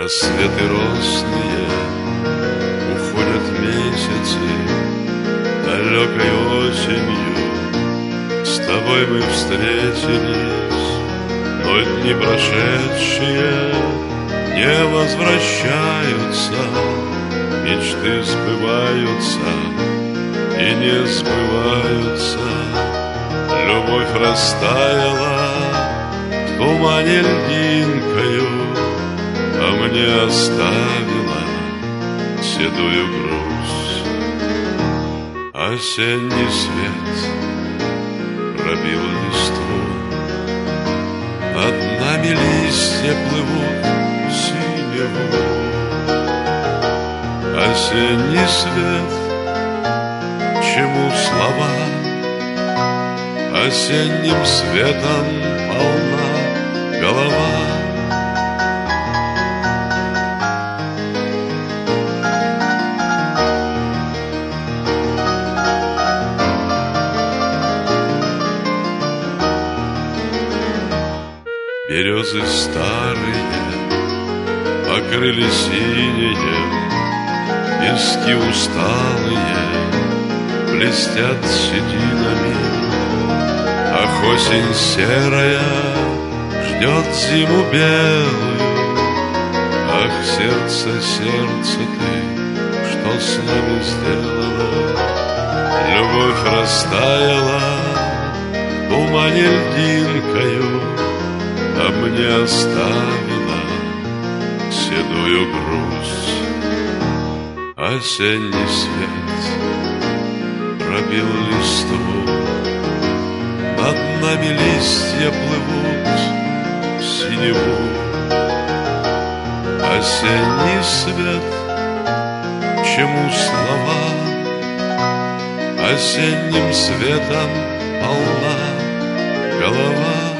Рассветы росные, уходят месяцы, далекой осенью с тобой мы встретились. Но дни прошедшие не возвращаются, мечты сбываются и не сбываются. Любовь растаяла в тумане льдинкою, а мне оставила седую грусть. Осенний свет пробил листву, над нами листья плывут в синеву. Осенний свет, чему слова? Осенним светом полна голова. Березы старые покрыли синее, пески усталые блестят сединами. Ах, осень серая ждет зиму белую. Ах, сердце, сердце ты, что с нами сделала? Любовь растаяла в тумане льдинкою, а мне оставила седую грусть. Осенний свет пробил листву, над нами листья плывут в синеву. Осенний свет, чему слова? Осенним светом полна голова.